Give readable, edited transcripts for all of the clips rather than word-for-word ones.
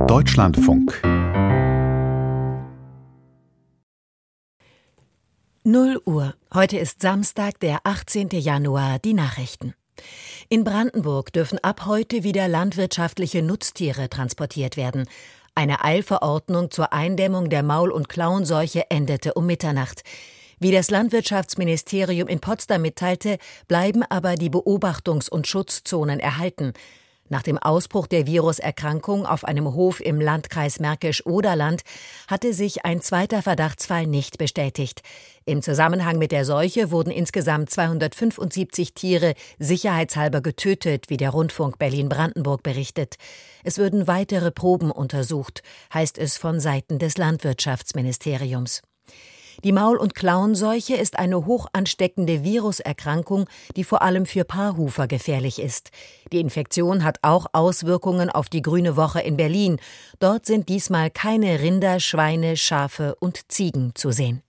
Deutschlandfunk 0 Uhr. Heute ist Samstag, der 18. Januar. Die Nachrichten. In Brandenburg dürfen ab heute wieder landwirtschaftliche Nutztiere transportiert werden. Eine Eilverordnung zur Eindämmung der Maul- und Klauenseuche endete um Mitternacht. Wie das Landwirtschaftsministerium in Potsdam mitteilte, bleiben aber die Beobachtungs- und Schutzzonen erhalten. Nach dem Ausbruch der Viruserkrankung auf einem Hof im Landkreis Märkisch-Oderland hatte sich ein zweiter Verdachtsfall nicht bestätigt. Im Zusammenhang mit der Seuche wurden insgesamt 275 Tiere sicherheitshalber getötet, wie der Rundfunk Berlin-Brandenburg berichtet. Es würden weitere Proben untersucht, heißt es von Seiten des Landwirtschaftsministeriums. Die Maul- und Klauenseuche ist eine hoch ansteckende Viruserkrankung, die vor allem für Paarhufer gefährlich ist. Die Infektion hat auch Auswirkungen auf die Grüne Woche in Berlin. Dort sind diesmal keine Rinder, Schweine, Schafe und Ziegen zu sehen.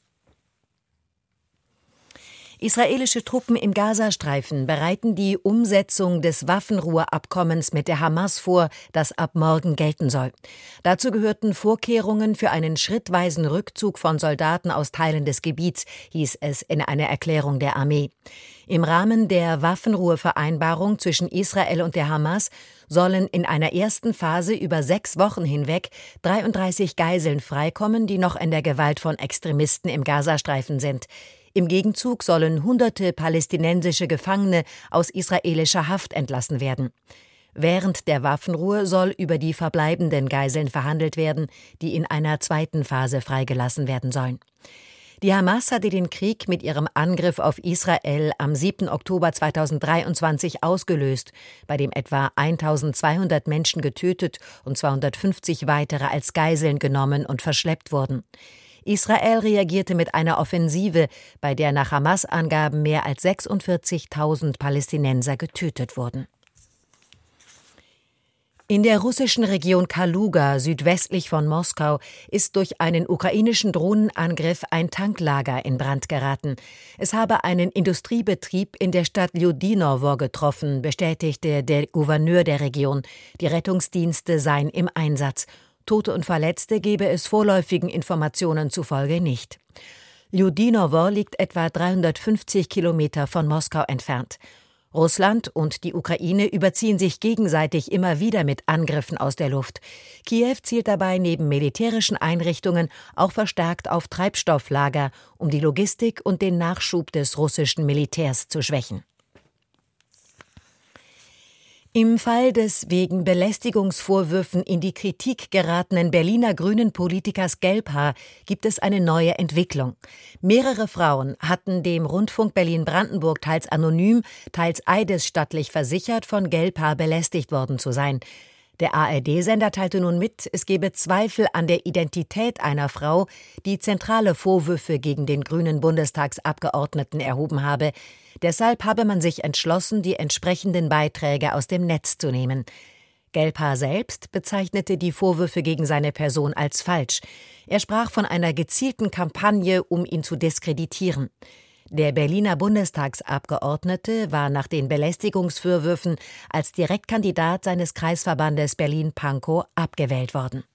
Israelische Truppen im Gazastreifen bereiten die Umsetzung des Waffenruheabkommens mit der Hamas vor, das ab morgen gelten soll. Dazu gehörten Vorkehrungen für einen schrittweisen Rückzug von Soldaten aus Teilen des Gebiets, hieß es in einer Erklärung der Armee. Im Rahmen der Waffenruhevereinbarung zwischen Israel und der Hamas sollen in einer ersten Phase über 6 Wochen hinweg 33 Geiseln freikommen, die noch in der Gewalt von Extremisten im Gazastreifen sind. Im Gegenzug sollen Hunderte palästinensische Gefangene aus israelischer Haft entlassen werden. Während der Waffenruhe soll über die verbleibenden Geiseln verhandelt werden, die in einer zweiten Phase freigelassen werden sollen. Die Hamas hatte den Krieg mit ihrem Angriff auf Israel am 7. Oktober 2023 ausgelöst, bei dem etwa 1200 Menschen getötet und 250 weitere als Geiseln genommen und verschleppt wurden. Israel reagierte mit einer Offensive, bei der nach Hamas-Angaben mehr als 46.000 Palästinenser getötet wurden. In der russischen Region Kaluga, südwestlich von Moskau, ist durch einen ukrainischen Drohnenangriff ein Tanklager in Brand geraten. Es habe einen Industriebetrieb in der Stadt Ljudinowo getroffen, bestätigte der Gouverneur der Region. Die Rettungsdienste seien im Einsatz. Tote und Verletzte gebe es vorläufigen Informationen zufolge nicht. Ljudinowo liegt etwa 350 Kilometer von Moskau entfernt. Russland und die Ukraine überziehen sich gegenseitig immer wieder mit Angriffen aus der Luft. Kiew zielt dabei neben militärischen Einrichtungen auch verstärkt auf Treibstofflager, um die Logistik und den Nachschub des russischen Militärs zu schwächen. Im Fall des wegen Belästigungsvorwürfen in die Kritik geratenen Berliner Grünen-Politikers Gelbhaar gibt es eine neue Entwicklung. Mehrere Frauen hatten dem Rundfunk Berlin-Brandenburg teils anonym, teils eidesstattlich versichert, von Gelbhaar belästigt worden zu sein. Der ARD-Sender teilte nun mit, es gebe Zweifel an der Identität einer Frau, die zentrale Vorwürfe gegen den grünen Bundestagsabgeordneten erhoben habe. Deshalb habe man sich entschlossen, die entsprechenden Beiträge aus dem Netz zu nehmen. Gelbhaar selbst bezeichnete die Vorwürfe gegen seine Person als falsch. Er sprach von einer gezielten Kampagne, um ihn zu diskreditieren. Der Berliner Bundestagsabgeordnete war nach den Belästigungsvorwürfen als Direktkandidat seines Kreisverbandes Berlin-Pankow abgewählt worden.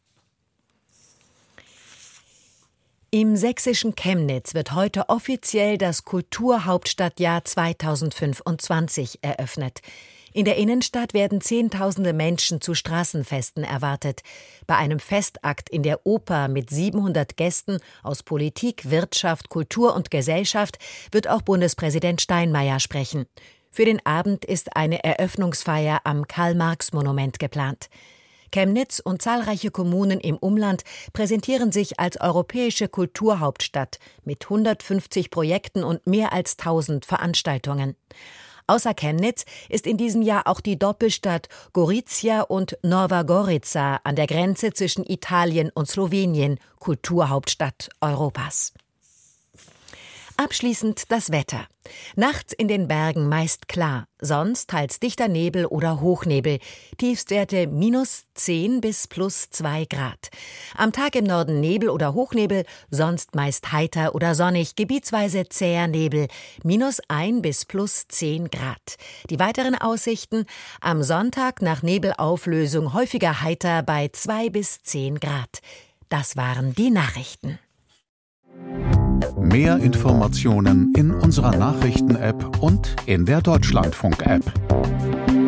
Im sächsischen Chemnitz wird heute offiziell das Kulturhauptstadtjahr 2025 eröffnet. In der Innenstadt werden Zehntausende Menschen zu Straßenfesten erwartet. Bei einem Festakt in der Oper mit 700 Gästen aus Politik, Wirtschaft, Kultur und Gesellschaft wird auch Bundespräsident Steinmeier sprechen. Für den Abend ist eine Eröffnungsfeier am Karl-Marx-Monument geplant. Chemnitz und zahlreiche Kommunen im Umland präsentieren sich als europäische Kulturhauptstadt mit 150 Projekten und mehr als 1000 Veranstaltungen. Außer Chemnitz ist in diesem Jahr auch die Doppelstadt Gorizia und Nova Gorica an der Grenze zwischen Italien und Slowenien Kulturhauptstadt Europas. Abschließend das Wetter. Nachts in den Bergen meist klar, sonst teils dichter Nebel oder Hochnebel. Tiefstwerte -10 bis +2 Grad. Am Tag im Norden Nebel oder Hochnebel, sonst meist heiter oder sonnig, gebietsweise zäher Nebel, -1 bis +10 Grad. Die weiteren Aussichten: am Sonntag nach Nebelauflösung häufiger heiter bei 2 bis 10 Grad. Das waren die Nachrichten. Mehr Informationen in unserer Nachrichten-App und in der Deutschlandfunk-App.